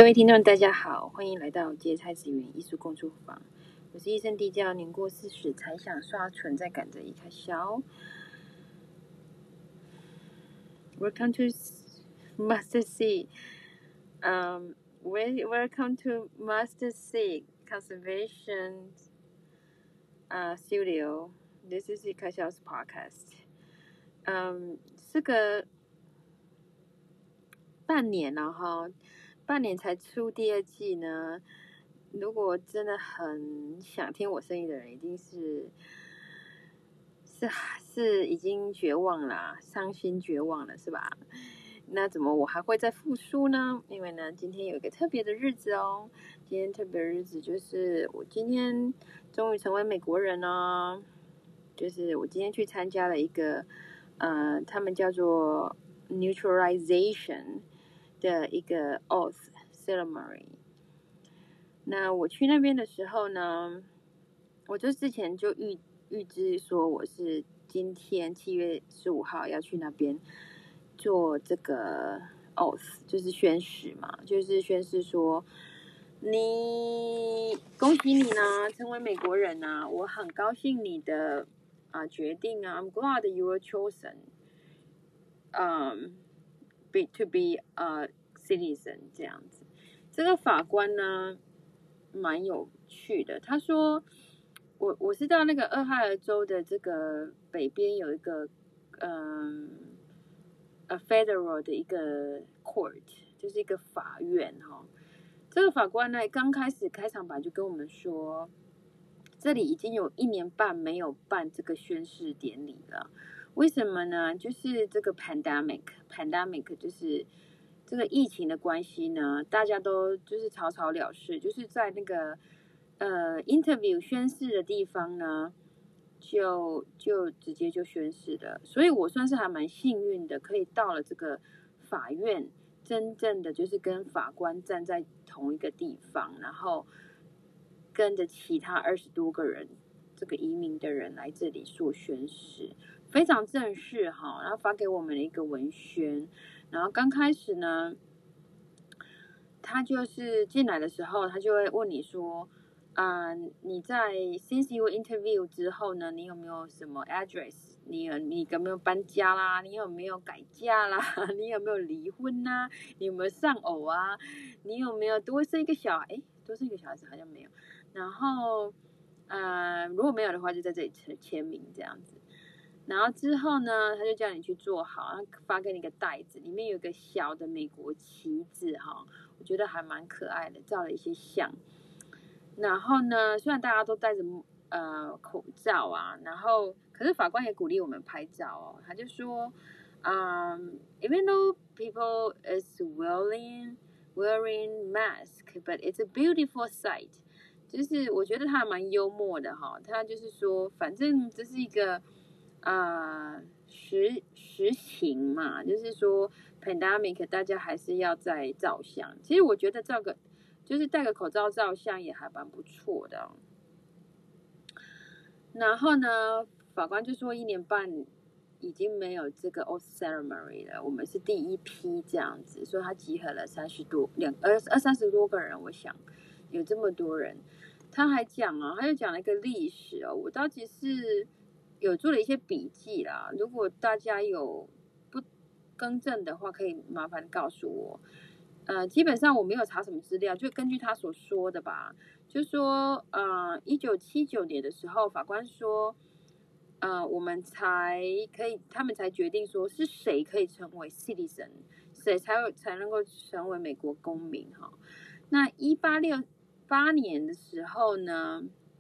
位听众大家好，欢迎来到芥菜子园艺术工作坊。我是医生地教，年过40才想刷存在感的一开销。Welcome to Master C. Welcome to Master C Conservation Studio. This is 一开销 podcast. 这个半年了哈。半年才出第2季呢，如果真的很想听我声音的人，一定是已经绝望了，伤心绝望了，是吧？那怎么我还会再复出呢？因为呢，今天有一个特别的日子哦。今天特别的日子就是我今天终于成为美国人哦。就是我今天去参加了一个他们叫做 Naturalization的一个 oath ceremony。那我去那边的时候呢，我就之前就预知说我是今天7月15号要去那边做这个 oath， 就是宣誓嘛，就是宣誓说恭喜你呢，成为美国人啊，我很高兴你的决定啊 ，I'm glad you were chosen to be a citizen 这样子。这个法官呢蛮有趣的，他说我是到那个俄亥俄州的这个北边有一个a federal 的一个 court， 就是一个法院哈。这个法官呢刚开始开场白就跟我们说，这里已经有1年半没有办这个宣誓典礼了。为什么呢？就是这个 pandemic 就是这个疫情的关系呢，大家都就是草草了事，就是在那个interview 宣誓的地方呢，就直接就宣誓了。所以我算是还蛮幸运的，可以到了这个法院，真正的就是跟法官站在同一个地方，然后跟着其他20多个人，这个移民的人来这里做宣誓。非常正式哈，然后发给我们的一个文宣。然后刚开始呢，他就是进来的时候，他就会问你说，你在 since you interview 之后呢，你有没有什么 address？ 你有没有搬家啦？你有没有改嫁啦？你有没有离婚啦？你有没有丧偶啊？你有没有多生一个小孩？多生一个小孩子好像没有。然后如果没有的话，就在这里签名这样子。然后之后呢，他就叫你去做好，然后发给你一个袋子，里面有一个小的美国旗子哈，我觉得还蛮可爱的，照了一些相。然后呢，虽然大家都戴着口罩啊，然后可是法官也鼓励我们拍照哦，他就说even though people is wearing mask, but it's a beautiful sight。就是我觉得他还蛮幽默的哈，他就是说，反正这是一个实情嘛，就是说 pandemic 大家还是要再照相。其实我觉得就是戴个口罩照相也还蛮不错的。然后呢，法官就说1年半已经没有这个 oath ceremony 了，我们是第一批这样子，所以他集合了30多个人，我想有这么多人。他还讲他就讲了一个历史哦，我倒其实有做了一些笔记啦，如果大家有不更正的话，可以麻烦告诉我。基本上我没有查什么资料，就根据他所说的吧，就说1979年的时候，法官说我们他们才决定说是谁可以成为 citizen， 谁才能够成为美国公民哈。那1868年的时候呢，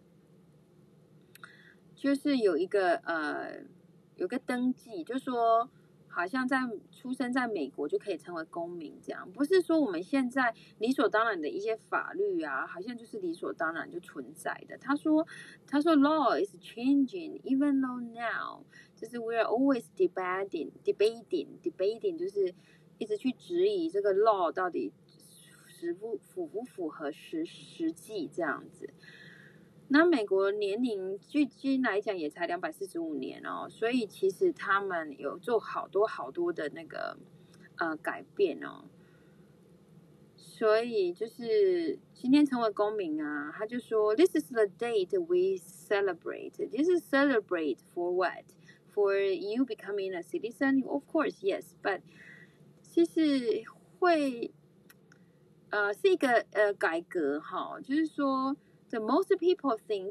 就是有个登记，就说好像出生在美国就可以成为公民，这样不是说我们现在理所当然的一些法律啊，好像就是理所当然就存在的。他说 law is changing even though now， 就是 we are always debating， 就是一直去质疑这个 law 到底符不符合实际这样子。那美国年龄距今来讲也才245年哦，所以其实他们有做好多的那个改变哦。 所以就是今天成为公民啊，他就说 This is the date we celebrate. This is celebrate for what? For you becoming a citizen? Of course, yes. But 其实会是一个改革哈，就是说 the most people think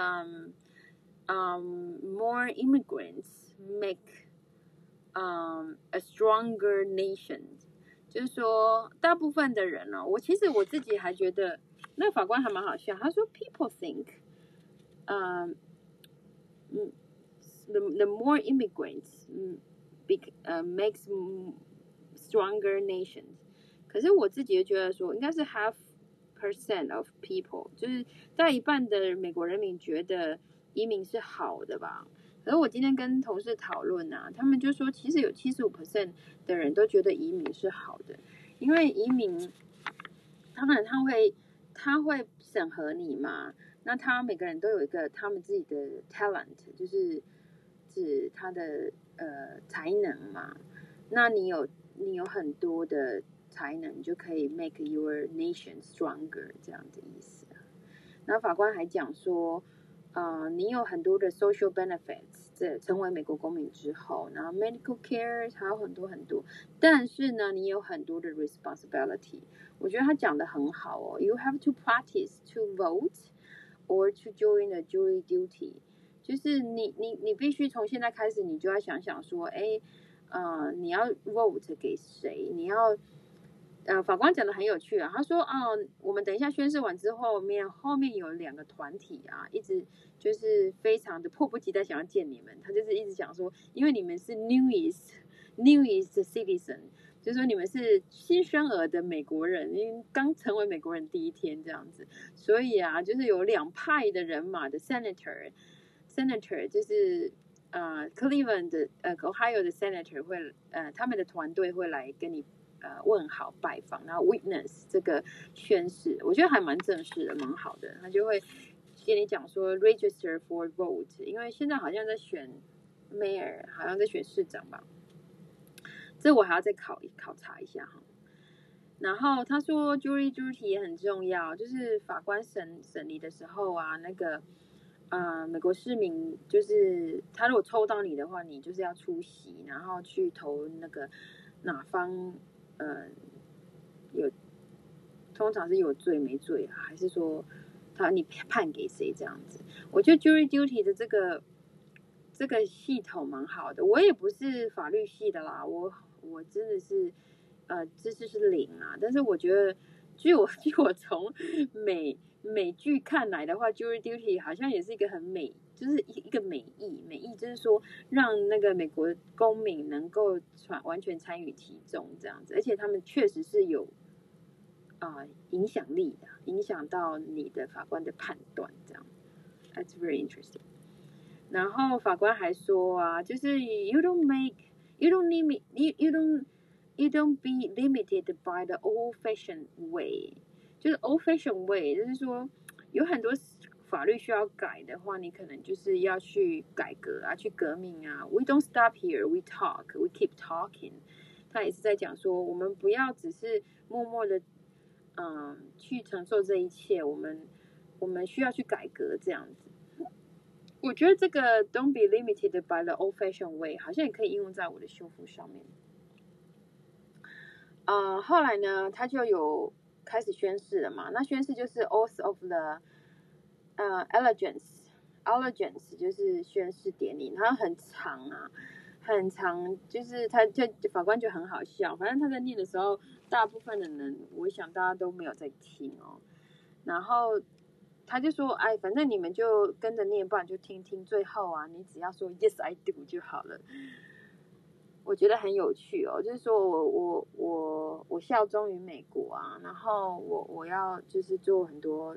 more immigrants make a stronger nation， 就是说大部分的人哦，其实我自己还觉得那个法官还蛮好笑，他说 people think the more immigrants makes stronger nations， 可是我自己就觉得说应该是 half% of people， 就是大概一半的美国人民觉得移民是好的吧。可是我今天跟同事讨论啊，他们就说其实有75% 的人都觉得移民是好的，因为移民当然他会审核你嘛，那他每个人都有一个他们自己的 talent， 就是指他的才能嘛。那你有很多的才能，你就可以 make your nation stronger 这样的意思。然后法官还讲说，你有很多的 social benefits， 这成为美国公民之后，然后 medical care 还有很多很多，但是呢，你有很多的 responsibility。我觉得他讲的很好哦 ，You have to practice to vote or to join the jury duty。就是你必须从现在开始，你就要想想说，你要 vote 给谁？你要法官讲的很有趣啊，他说我们等一下宣誓完之后后面有2个团体啊，一直就是非常的迫不及待想要见你们，他就是一直讲说，因为你们是 newest citizen， 就是说你们是新生儿的美国人，因为刚成为美国人第一天这样子，所以啊，就是有2派的人马的 senator 就是Cleveland 的Ohio 的 senator 会他们的团队会来跟你问好拜访，然后 witness 这个宣誓，我觉得还蛮正式的，蛮好的。他就会跟你讲说 register for vote， 因为现在好像在选 mayor， 好像在选市长吧，这我还要再考察一下哈。然后他说 jury duty 也很重要，就是法官审理的时候啊，那个美国市民就是他如果抽到你的话，你就是要出席，然后去投那个哪方通常是有罪没罪啊，还是说你判给谁这样子？我觉得 jury duty 的这个系统蛮好的。我也不是法律系的啦，我真的是知识是0啊。但是我觉得，据我从美剧看来的话 ，jury duty 好像也是一个很美，就是一个美意就是说让那个美国公民能够完全参与其中这样子，而且他们确实是有影响力的，影响到你的法官的判断这样。That's very interesting。然后法官还说啊，就是 you don't be limited by the old-fashioned way， 就是 old-fashioned way， 就是说有很多法律需要改的话，你可能就是要去改革啊，去革命啊。We don't stop here, we talk, we keep talking。他也是在讲说，我们不要只是默默的去承受这一切，我们需要去改革这样子。我觉得这个 Don't be limited by the old-fashioned way 好像也可以应用在我的修复上面。后来呢，他就有开始宣誓了嘛。那宣誓就是 Oath of the Allegiance 就是宣誓典礼，它很长啊，很长，就是法官就很好笑，反正他在念的时候，大部分的人，我想大家都没有在听哦。然后他就说，反正你们就跟着念，不然就听最后啊，你只要说 Yes I do 就好了。我觉得很有趣哦，就是说我效忠于美国啊，然后我要就是做很多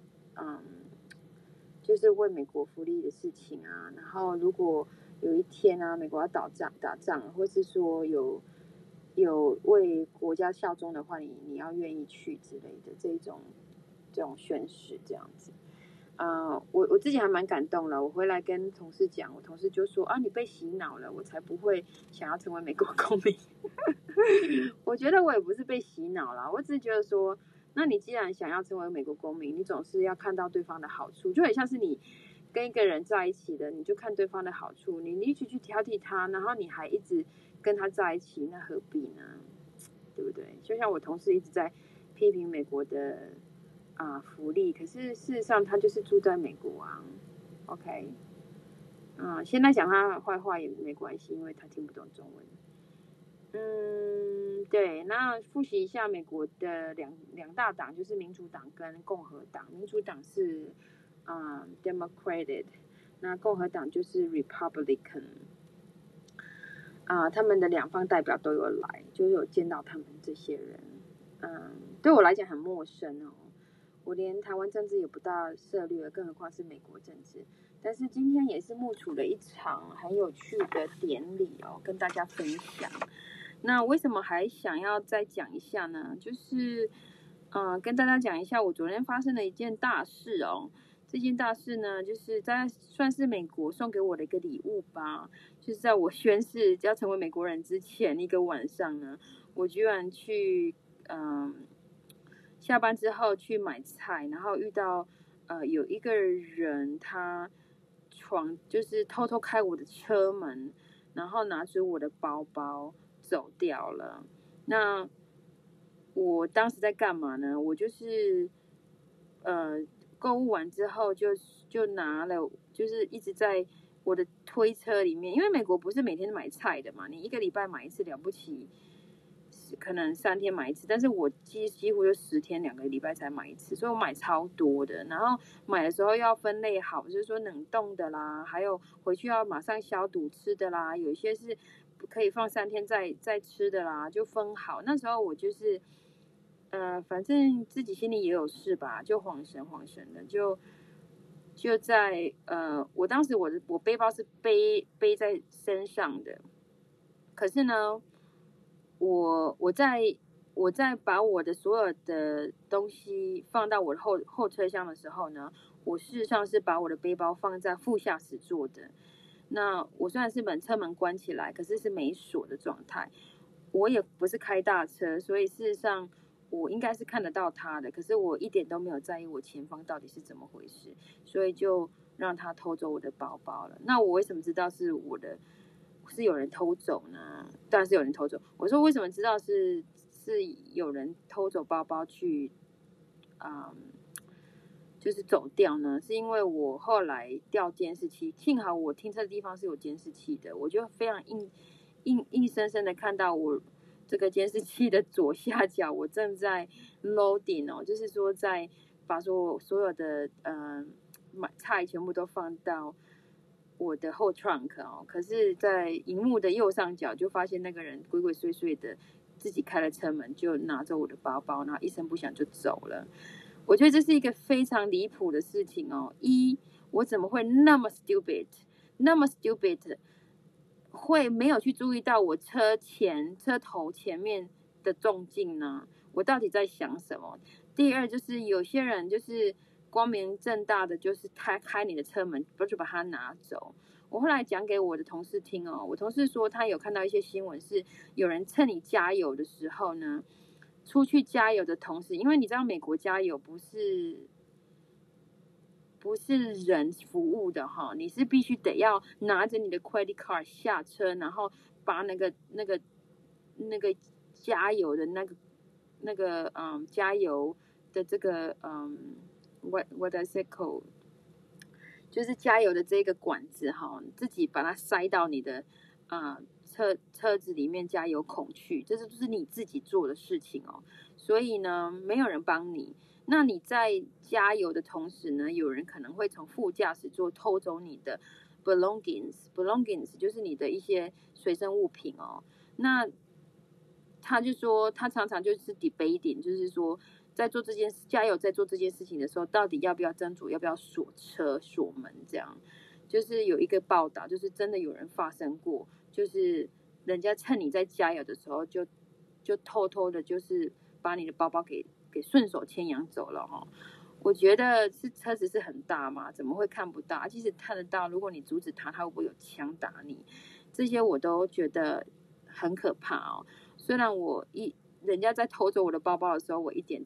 就是为美国福利的事情啊，然后如果有一天啊，美国要打仗，或是说有为国家效忠的话，你要愿意去之类的这种宣誓这样子。我自己还蛮感动了。我回来跟同事讲，我同事就说你被洗脑了，我才不会想要成为美国公民。我觉得我也不是被洗脑啦，我只是觉得说那你既然想要成为美国公民，你总是要看到对方的好处，就很像是你跟一个人在一起的，你就看对方的好处，你一直去挑剔他，然后你还一直跟他在一起，那何必呢？对不对？就像我同事一直在批评美国的福利，可是事实上他就是住在美国啊。OK，现在讲他坏话也没关系，因为他听不懂中文。对，那复习一下美国的两大党，就是民主党跟共和党。民主党是Democratic， 那共和党就是 Republican。他们的两方代表都有来，就是有见到他们这些人。对我来讲很陌生哦，我连台湾政治也不大涉猎，更何况是美国政治。但是今天也是目睹了一场很有趣的典礼哦，跟大家分享。那为什么还想要再讲一下呢？就是跟大家讲一下我昨天发生的一件大事哦。这件大事呢，就是算是美国送给我的一个礼物吧。就是在我宣誓要成为美国人之前一个晚上呢，我居然去下班之后去买菜，然后遇到有一个人他就是偷偷开我的车门，然后拿出我的包包走掉了。那我当时在干嘛呢？我就是购物完之后就拿了，就是一直在我的推车里面，因为美国不是每天买菜的嘛，你一个礼拜买一次了不起，可能3天买一次，但是我几乎就10天2个礼拜才买一次，所以我买超多的。然后买的时候要分类好，就是说冷冻的啦，还有回去要马上消毒吃的啦，有一些是可以放3天再吃的啦，就分好。那时候我就是反正自己心里也有事吧，就晃神的，就在我当时我背包是背在身上的，可是呢，我在把我的所有的东西放到我的后车厢的时候呢，我事实上是把我的背包放在副驾驶座的。那我虽然是车门关起来，可是是没锁的状态。我也不是开大车，所以事实上我应该是看得到他的，可是我一点都没有在意我前方到底是怎么回事，所以就让他偷走我的包包了。那我为什么知道是有人偷走呢？当然是有人偷走。我说为什么知道是有人偷走包包去就是走掉呢？是因为我后来调监视器，幸好我停车的地方是有监视器的，我就非常硬生生的看到我这个监视器的左下角，我正在 loading 哦，就是说在把所有的菜全部都放到我的后 trunk 哦，可是在荧幕的右上角就发现那个人鬼鬼祟祟的自己开了车门，就拿着我的包包，然后一声不响就走了。我觉得这是一个非常离谱的事情哦。我怎么会那么 stupid， 会没有去注意到我车头前面的重劲呢？我到底在想什么？第二就是有些人就是光明正大的，就是他开你的车门，就把它拿走。我后来讲给我的同事听哦，我同事说他有看到一些新闻，是有人趁你加油的时候呢，出去加油的同时，因为你知道美国加油不是人服务的哈，你是必须得要拿着你的 credit card 下车，然后把那个加油的加油的这个what is it called， 就是加油的这个管子哈，自己把它塞到你的车子里面加油孔去，这就是你自己做的事情哦。所以呢，没有人帮你。那你在加油的同时呢，有人可能会从副驾驶座偷走你的 belongings 就是你的一些随身物品哦。那他就说，他常常就是 debating， 就是说加油在做这件事情的时候，到底要不要斟酌要不要锁车锁门这样。就是有一个报道，就是真的有人发生过，就是人家趁你在加油的时候就偷偷的，就是把你的包包给顺手牵羊走了哈。我觉得车子是很大嘛，怎么会看不到？即使看得到，如果你阻止他，他会不会有枪打你？这些我都觉得很可怕哦。虽然人家在偷走我的包包的时候，我一点都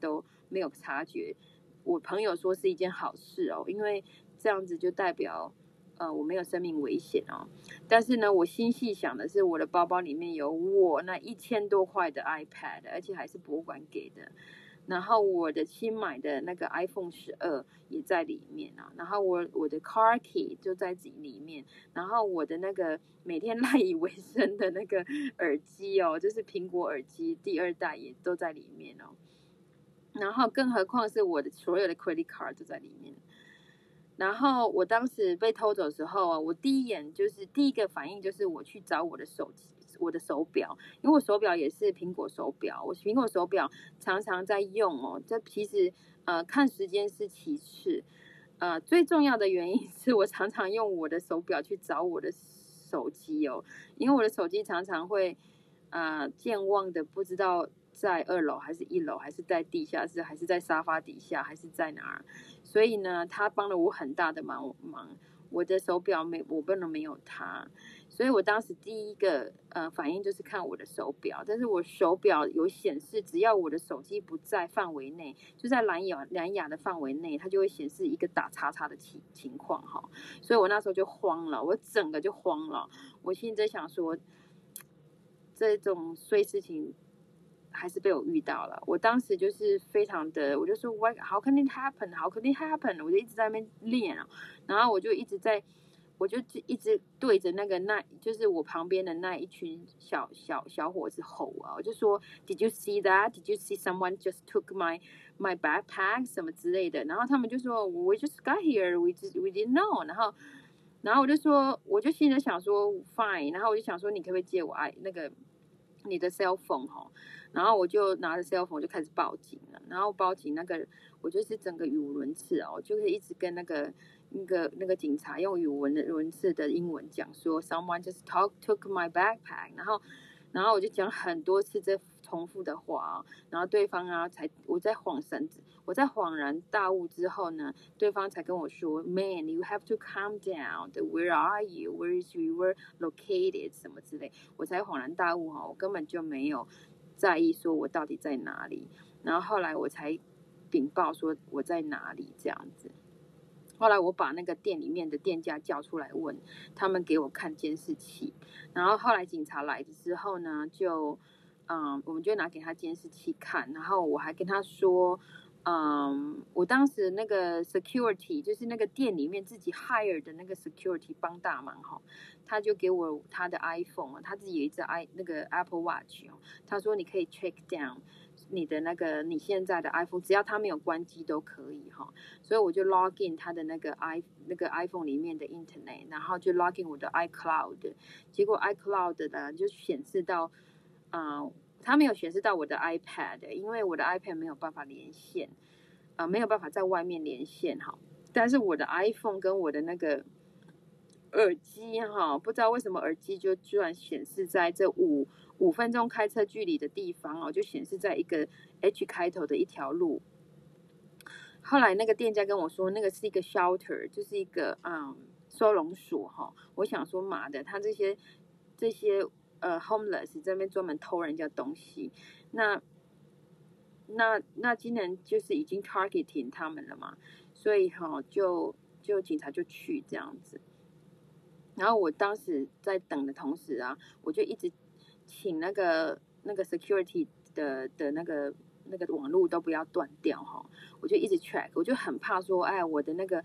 没有察觉。我朋友说是一件好事哦，因为这样子就代表我没有生命危险哦。但是呢，我心细想的是，我的包包里面有我那1000多块的 iPad， 而且还是博物馆给的。然后我的新买的那个 iPhone 12也在里面啊，然后我的 car key 就在里面，然后我的那个每天赖以为生的那个耳机哦，就是苹果耳机第2代也都在里面哦。然后更何况是我的所有的 credit card 都在里面。然后我当时被偷走的时候，我第一个反应就是我去找我的手机。我的手表，因为我手表也是苹果手表，我苹果手表常常在用哦。这其实看时间是其次，最重要的原因是我常常用我的手表去找我的手机哦，因为我的手机常常会健忘的不知道在2楼还是1楼，还是在地下室，还是在沙发底下，还是在哪儿。所以呢，他帮了我很大的忙。我的手表我不能没有它。所以我当时第一个反应就是看我的手表，但是我手表有显示，只要我的手机不在范围内，就在蓝牙的范围内，它就会显示一个打叉叉的情况哈。所以我那时候就慌了，我整个就慌了。我心里在想说，这种衰事情还是被我遇到了。我当时就是非常的，我就说 How can it happen? How can it happen? 我就一直在那边练啊，然后我就一直对着就是我旁边的那一群小伙子吼啊，我就说 Did you see that? Did you see someone just took my backpack 什么之类的？然后他们就说 We just got here, we didn't know。然后我就心里想说 Fine， 然后我就想说你可不可以借我你的 cell phone 哈？然后我就拿着 cell phone 就开始报警了，然后报警我就是整个语无伦次哦，就可以一直跟那个警察用语无伦次的英文讲说 someone just took my backpack， 然后我就讲很多次这重复的话，然后对方我在恍然大悟之后呢，对方才跟我说 Man, you have to calm down. Where are you? Where is you were located? 什么之类，我才恍然大悟哈，我根本就没有在意说我到底在哪里。然后后来我才禀报说我在哪里这样子。后来我把那个店里面的店家叫出来问，他们给我看监视器。然后后来警察来的时候呢，我们就拿给他监视器看，然后我还跟他说，我当时那个 security 就是那个店里面自己 hire 的那个 security 帮大忙哈，他就给我他的 iPhone， 他自己有一只那个 Apple Watch 哦，他说你可以 check down 你现在的 iPhone， 只要它没有关机都可以哈。所以我就 log in 他的那个 iPhone 里面的 Internet， 然后就 log in 我的 iCloud， 结果 iCloud 呢就显示到，它没有显示到我的 iPad， 因为我的 iPad 没有办法连线，没有办法在外面连线哈。但是我的 iPhone 跟我的那个耳机哈，不知道为什么耳机就居然显示在这5分钟开车距离的地方哦，就显示在一个 H 开头的一条路。后来那个店家跟我说，那个是一个 shelter， 就是一个收容所哈。我想说妈的，他这些homeless 这边专门偷人家东西，那今年就是已经 targeting 他们了嘛，所以就警察就去这样子。然后我当时在等的同时啊，我就一直请那个 security 的那个网络都不要断掉哈，我就一直 check， 我就很怕说，哎，我的那个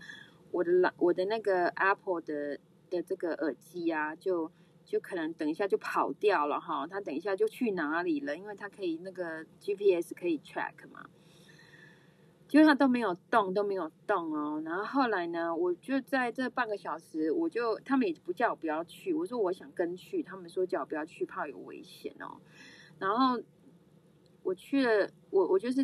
Apple 的这个耳机啊，就可能等一下就跑掉了哈，它等一下就去哪里了，因为它可以那个 GPS 可以 track 嘛。结果他都没有动哦。然后后来呢，我就在这半个小时，他们也不叫我不要去，我说我想跟去，他们说叫我不要去，怕有危险哦。然后我去了，我就是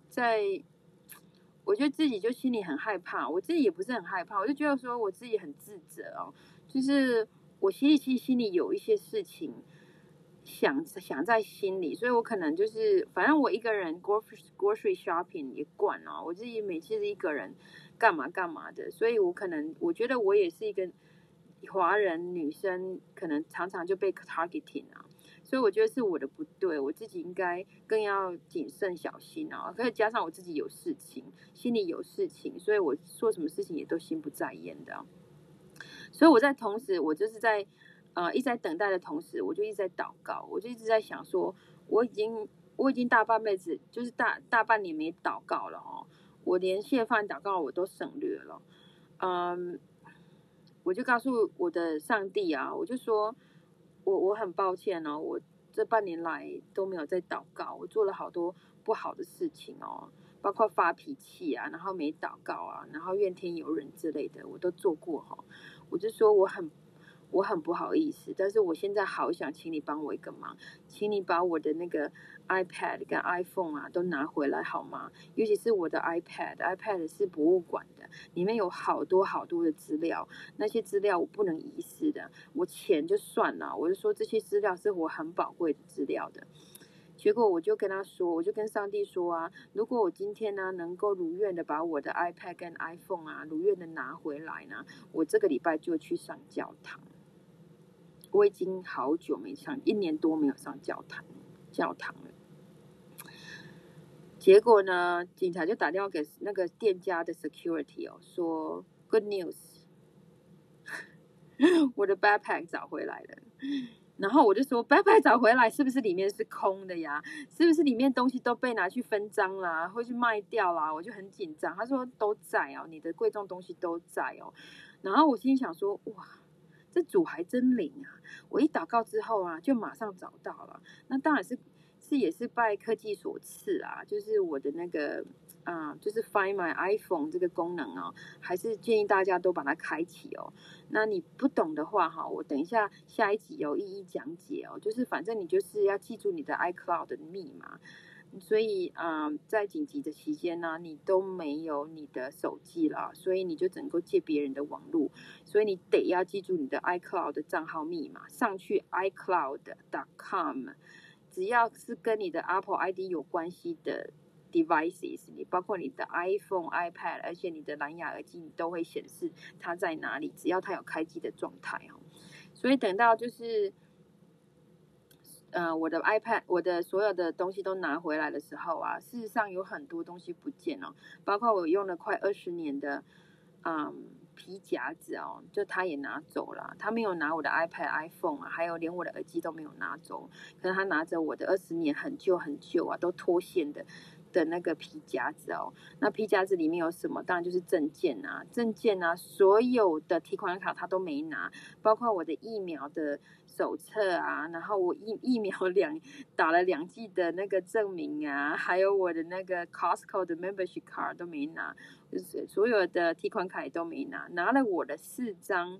我觉得自己就心里很害怕，我自己也不是很害怕，我就觉得说我自己很自责哦，就是我心里有一些事情。想在心里，所以我可能就是反正我一个人 grocery shopping 也惯了，我自己每次是一个人干嘛的，所以我觉得我也是一个华人女生，可能常常就被 targeting 啊， 所以我觉得是我的不对，我自己应该更要谨慎小心哦。可以加上我自己有事情，心里有事情，所以我做什么事情也都心不在焉的哦。所以我在同时，我就是在一直在等待的同时，我就一直在祷告，我就一直在想说，我已经大半辈子，就是大半年没祷告了哦，我连谢饭祷告我都省略了，我就告诉我的上帝啊，我就说我很抱歉哦，我这半年来都没有在祷告，我做了好多不好的事情哦，包括发脾气啊，然后没祷告啊，然后怨天尤人之类的，我都做过哈。我就说我很不好意思，但是我现在好想请你帮我一个忙，请你把我的那个 iPad 跟 iPhone 啊都拿回来好吗？尤其是我的 iPad 是博物馆的，里面有好多好多的资料，那些资料我不能遗失的，我钱就算了，我就说这些资料是我很宝贵的资料的。结果我就跟他说，我就跟上帝说啊，如果我今天呢能够如愿的把我的 iPad 跟 iPhone 啊如愿的拿回来呢，我这个礼拜就去上教堂。我已经好久没上，1年多没有上教堂了。结果呢，警察就打电话给那个店家的 security 哦，说 good news， 我的 backpack 找回来了。然后我就说 backpack 找回来是不是里面是空的呀？是不是里面东西都被拿去分赃啦，或去卖掉啦？我就很紧张。他说都在哦，你的贵重东西都在哦。然后我心里想说，哇，这主还真灵啊！我一祷告之后啊，就马上找到了。那当然也是拜科技所赐啊，就是我的那个就是 Find My iPhone 这个功能哦，还是建议大家都把它开启哦。那你不懂的话哈，我等一下下一集有一一讲解哦。就是反正你就是要记住你的 iCloud 的密码。所以在紧急的期间呢，你都没有你的手机了，所以你就只能够借别人的网络，所以你得要记住你的 iCloud 的账号密码，上去 iCloud.com， 只要是跟你的 Apple ID 有关系的 devices， 你包括你的 iPhone、iPad， 而且你的蓝牙耳机你都会显示它在哪里，只要它有开机的状态哦。所以等到就是我的 iPad， 我的所有的东西都拿回来的时候啊，事实上有很多东西不见了，包括我用了快20年的皮夹子哦，就他也拿走了，他没有拿我的 iPad、iPhone 啊，还有连我的耳机都没有拿走，可是他拿着我的20年很旧啊，都脱线的那个皮夹子哦。那皮夹子里面有什么？当然就是证件啊，所有的提款卡他都没拿，包括我的疫苗的手册啊，然后我疫苗打了2剂的那个证明啊，还有我的那个 Costco 的 membership card 都没拿，就是所有的提款卡也都没拿，拿了我的4张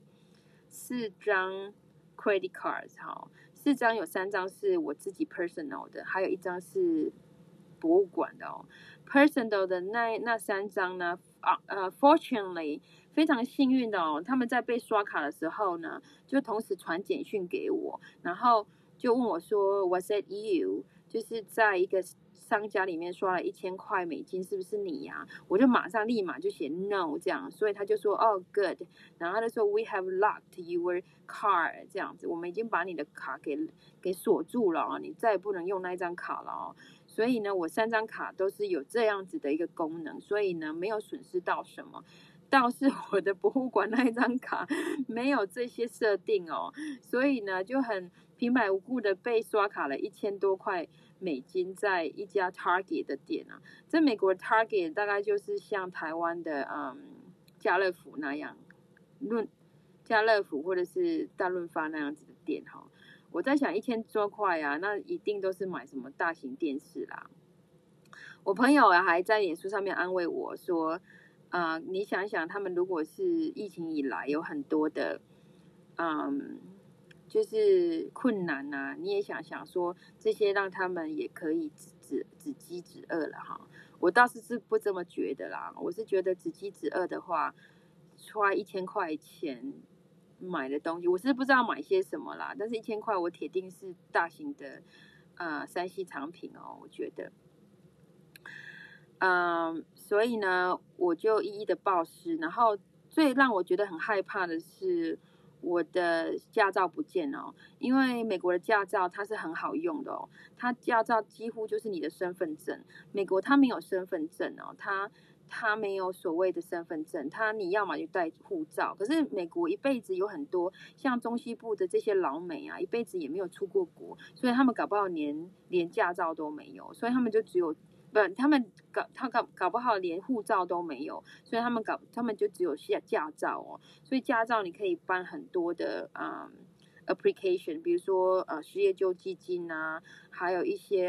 credit cards 哈，4张有3张是我自己 personal 的，还有1张是博物馆的哦。personal 的那3张呢，fortunately 非常幸运的哦，他们在被刷卡的时候呢，就同时传简讯给我，然后就问我说 Was it you？ 就是在一个商家里面刷了$1000美金，是不是你呀？我就立马就写 no 这样，所以他就说good， 然后他就说 We have locked your card 这样子，我们已经把你的卡给锁住了哦，你再也不能用那一张卡了哦。所以呢，我3张卡都是有这样子的一个功能，所以呢没有损失到什么。倒是我的博物馆那一张卡没有这些设定哦，所以呢就很平白无故的被刷卡了$1000多美金，在一家 Target 的店啊。在美国 Target 大概就是像台湾的家乐福那样，家乐福或者是大润发那样子的店哈。我在想$1000多啊，那一定都是买什么大型电视啦。我朋友还在脸书上面安慰我说，你想想，他们如果是疫情以来有很多的，就是困难啊，你也想想说这些让他们也可以止饥止饿了哈。我倒是不这么觉得啦，我是觉得止饥止饿的话，花$1000钱买的东西，我是不知道买些什么啦，但是$1000我铁定是大型的3C 产品哦，我觉得。所以呢，我就一一的报失。然后最让我觉得很害怕的是， 我的驾照不见哦，因为美国的驾照它是很好用的哦，它驾照几乎就是你的身份证。美国它没有身份证哦，它没有所谓的身份证，你要么就带护照。可是美国一辈子有很多像中西部的这些老美啊，一辈子也没有出过国，所以他们搞不好连驾照都没有，所以他们就只有他们搞不好连护照都没有，所以他们就只有驾照哦。所以驾照你可以办很多的application， 比如说失业救济金啊，还有一些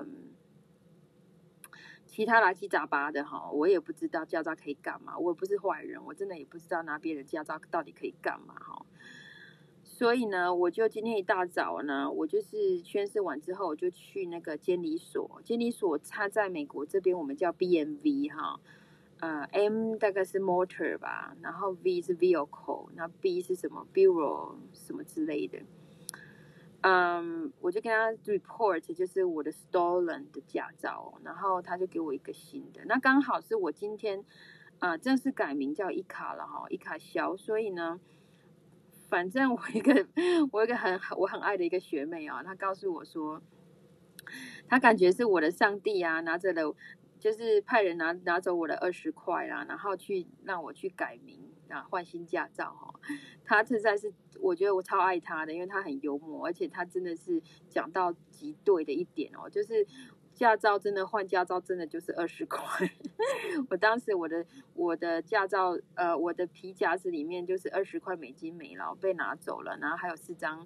其他杂七杂八的哈，我也不知道驾照可以干嘛，我也不是坏人，我真的也不知道拿别人驾照到底可以干嘛哈。所以呢，我就今天一大早呢，我就是宣誓完之后，我就去那个监理所。监理所它在美国这边我们叫 BMV 哈，M 大概是 motor 吧，然后 V 是 vehicle，那 B 是什么 bureau 什么之类的。我就跟他 report 就是我的 stolen 的驾照，然后他就给我一个新的。那刚好是我今天正式改名叫伊卡了哈，伊卡肖，所以呢。反正我一个我很爱的一个学妹啊，她告诉我说，她感觉是我的上帝啊，拿着了，就是派人拿走我的20块啦，然后让我去改名啊，换新驾照哈。她实在是，我觉得我超爱她的，因为她很幽默，而且她真的是讲到极对的一点哦，就是驾照真的换驾照真的就是20块。我当时我的驾照我的皮夹子里面就是20块美金没了，被拿走了，然后还有4张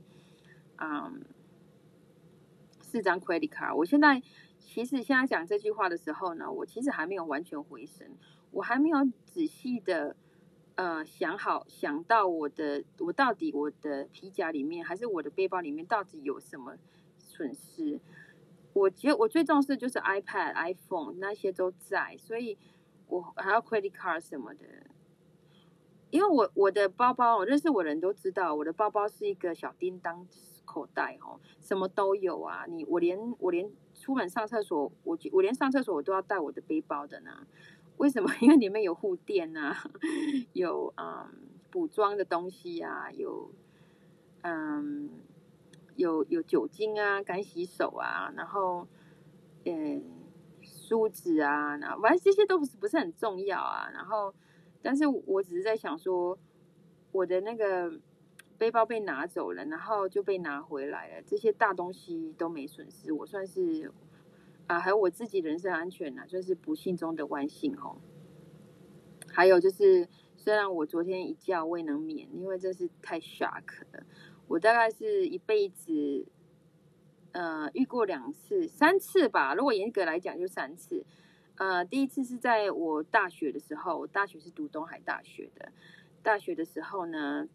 credit card。我其实现在讲这句话的时候呢，我其实还没有完全回神，我还没有仔细的想到我到底我的皮夹里面还是我的背包里面到底有什么损失。我觉得我最重视就是 iPad、iPhone 那些都在，所以我还要 credit card 什么的。因为我的包包，我认识我的人都知道，我的包包是一个小叮当口袋哦，什么都有啊。我连出门上厕所，我连上厕所我都要带我的背包的呢。为什么？因为里面有护垫啊，有补妆的东西啊，有酒精啊，干洗手啊，然后梳子啊，然后反正这些都不是很重要啊。然后，但是我只是在想说，我的那个背包被拿走了，然后就被拿回来了，这些大东西都没损失，我算是还有我自己人身安全啊，算是不幸中的万幸哦。还有就是，虽然我昨天一觉未能眠，因为真是太 shock 了。我大概是一辈子，遇过3次吧。如果严格来讲，就3次。第一次是在我大学的时候，我大学是读东海大学的。大学的时候呢，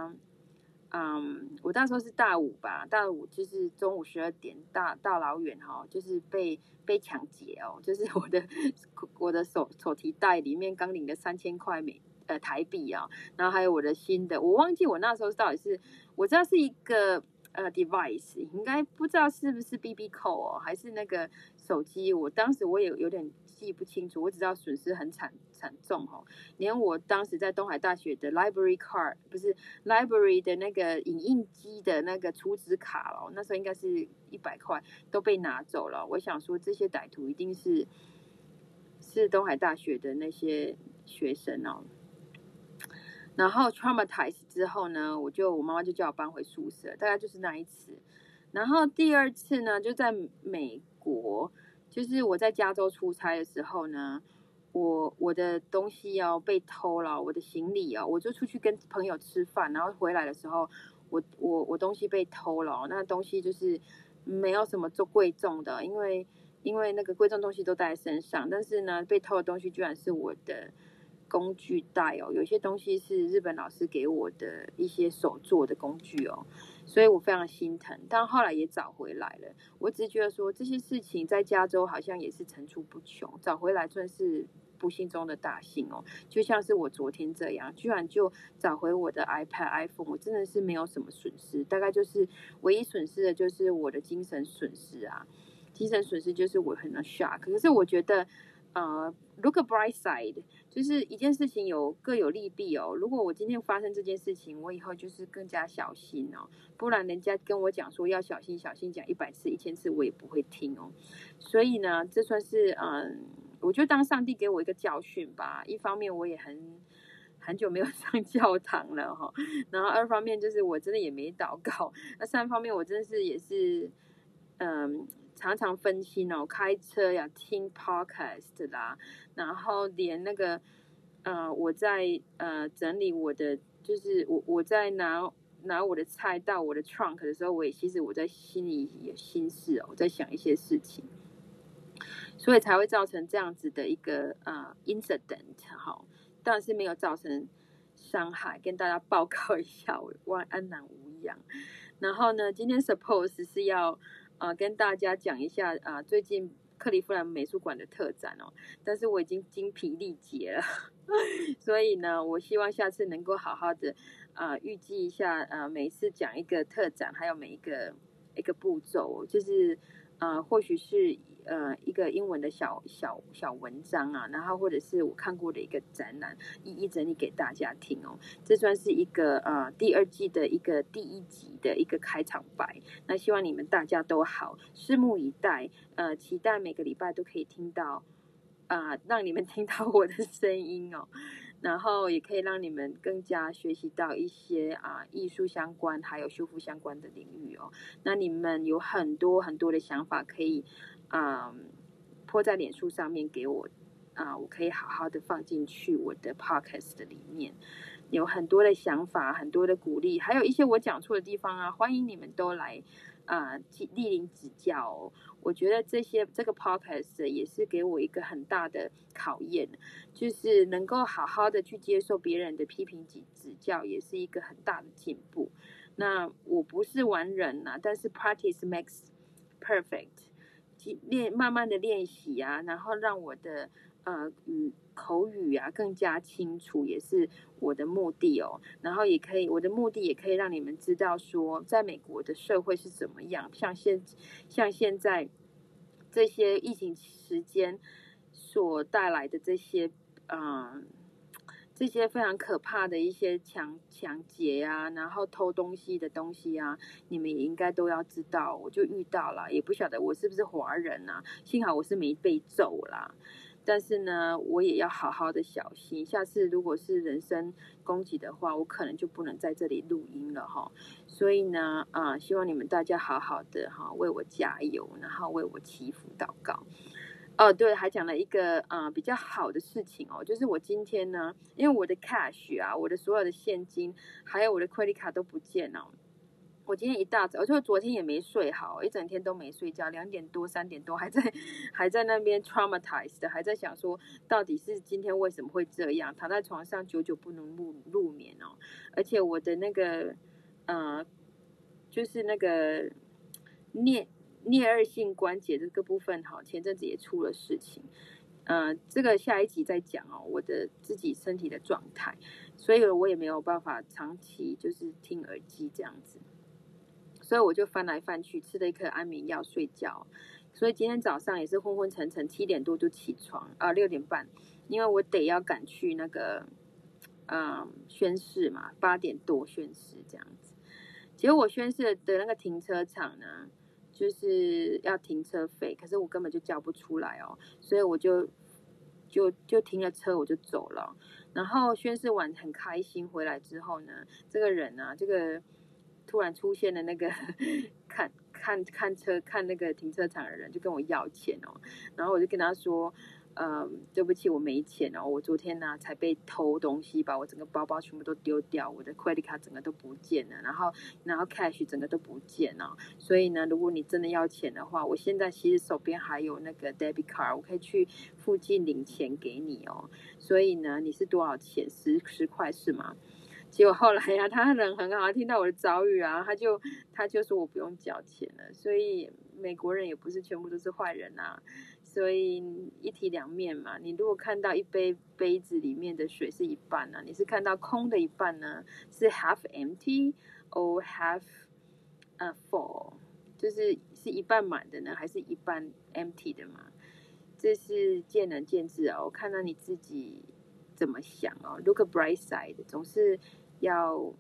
我那时候是大5吧，大5就是中午12点大老远哈，就是被抢劫哦，就是我的手提袋里面刚领了3000块台币啊，然后还有我的新的，我忘记我那时候到底是，我知道是一个device， 应该不知道是不是 BB 扣哦，还是那个手机，我当时我也有点记不清楚，我只知道损失很惨重哦，连我当时在东海大学的 library card 不是 library 的那个影印机的那个储值卡哦，那时候应该是100块都被拿走了。我想说这些歹徒一定是东海大学的那些学生哦。然后 traumatized 之后呢，我妈妈就叫我搬回宿舍，大概就是那一次。然后第2次呢，就在美国，就是我在加州出差的时候呢，我的东西被偷了，我的行李我就出去跟朋友吃饭，然后回来的时候，我东西被偷了，那东西就是没有什么贵重的，因为那个贵重东西都带在身上，但是呢，被偷的东西居然是我的工具袋哦，有些东西是日本老师给我的一些手做的工具哦，所以我非常心疼，但后来也找回来了。我只是觉得说这些事情在加州好像也是层出不穷，找回来算是不幸中的大幸哦。就像是我昨天这样，居然就找回我的 iPad、iPhone， 我真的是没有什么损失，大概就是唯一损失的就是我的精神损失啊。精神损失就是我很 shock， 可是我觉得look a bright side， 就是一件事情各有利弊哦。如果我今天发生这件事情，我以后就是更加小心哦，不然人家跟我讲说要小心小心，讲100次1000次我也不会听哦。所以呢，这算是我就当上帝给我一个教训吧。一方面我也很久没有上教堂了哈，然后二方面就是我真的也没祷告，那三方面我真的是也是常常分心哦，开车呀听 podcast 啦，然后连那个我在整理我的，就是我在拿我的菜到我的 trunk 的时候，其实我在心里有心事哦，我在想一些事情，所以才会造成这样子的一个incident 哈，当然是没有造成伤害，跟大家报告一下，我安然无恙。然后呢，今天 suppose 是要跟大家讲一下最近克利夫兰美术馆的特展哦，但是我已经精疲力竭了，所以呢，我希望下次能够好好的预计一下每一次讲一个特展，还有每一个步骤，就是或许是一个英文的小文章啊，然后或者是我看过的一个展览，一一整理给大家听哦。这算是一个第2季的一个第1集的一个开场白。那希望你们大家都好，拭目以待。期待每个礼拜都可以听到让你们听到我的声音哦。然后也可以让你们更加学习到一些艺术相关还有修复相关的领域哦。那你们有很多很多的想法可以泼在脸书上面给我我可以好好的放进去我的 podcast 的里面。有很多的想法，很多的鼓励，还有一些我讲错的地方欢迎你们都来莅临指教哦。我觉得这个 podcast 也是给我一个很大的考验，就是能够好好的去接受别人的批评指教，也是一个很大的进步。那我不是完人但是 practice makes perfect， 慢慢的练习然后让我的口语更加清楚，也是我的目的哦。然后我的目的也可以让你们知道说，在美国的社会是怎么样，像现在这些疫情时间所带来的这些非常可怕的一些抢劫然后偷东西的东西你们也应该都要知道。我就遇到了，也不晓得我是不是华人幸好我是没被揍啦。但是呢，我也要好好的小心，下次如果是人身攻击的话，我可能就不能在这里录音了哈。所以呢，希望你们大家好好的为我加油，然后为我祈福祷告。对，还讲了一个比较好的事情哦，就是我今天呢，因为我的 cash 我的所有的现金，还有我的 credit card 都不见了。我今天一大早，就昨天也没睡好，一整天都没睡觉，2点多3点多还在那边 traumatized 的，还在想说到底是今天为什么会这样，躺在床上久久不能入眠哦。而且我的那个就是那个颞颞性关节这个部分前阵子也出了事情。这个下一集再讲哦，我的自己身体的状态，所以我也没有办法长期就是听耳机这样子。所以我就翻来翻去，吃了一颗安眠药睡觉。所以今天早上也是昏昏沉沉，7点多就起床6点半，因为我得要赶去那个宣誓嘛，8点多宣誓这样子。结果我宣誓的那个停车场呢，就是要停车费，可是我根本就交不出来哦，所以我就停了车，我就走了。然后宣誓完很开心，回来之后呢，这个人这个突然出现的那个看那个停车场的人就跟我要钱哦，然后我就跟他说，对不起，我没钱哦，我昨天才被偷东西，把我整个包包全部都丢掉，我的 credit card 整个都不见了，然后 cash 整个都不见了。所以呢，如果你真的要钱的话，我现在其实手边还有那个 debit card， 我可以去附近领钱给你哦。所以呢，你是多少钱？10块是吗？结果后来他人很好，听到我的遭遇他就说我不用缴钱了。所以美国人也不是全部都是坏人所以一体两面嘛。你如果看到一杯子里面的水是一半你是看到空的一半呢，是 half empty or half full， 就是一半满的呢，还是一半 empty 的嘛？这是见仁见智我看到你自己怎么想哦 ，look a bright side， 总是要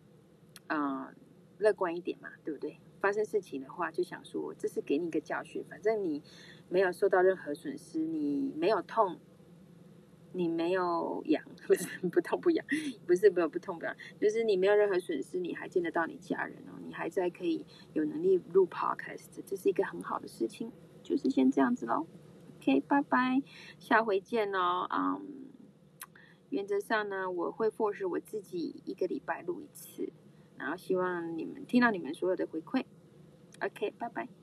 乐观一点嘛，对不对？发生事情的话，就想说这是给你一个教训，反正你没有受到任何损失，你没有痛，你没有痒，不是不痛不痒，不是不痛不痒，就是你没有任何损失，你还见得到你家人哦，你还在可以有能力录 podcast， 这是一个很好的事情，就是先这样子咯。OK， 拜拜，下回见哦。原则上呢，我会 force 我自己1个礼拜录1次，然后希望你们听到你们所有的回馈。OK， 拜拜。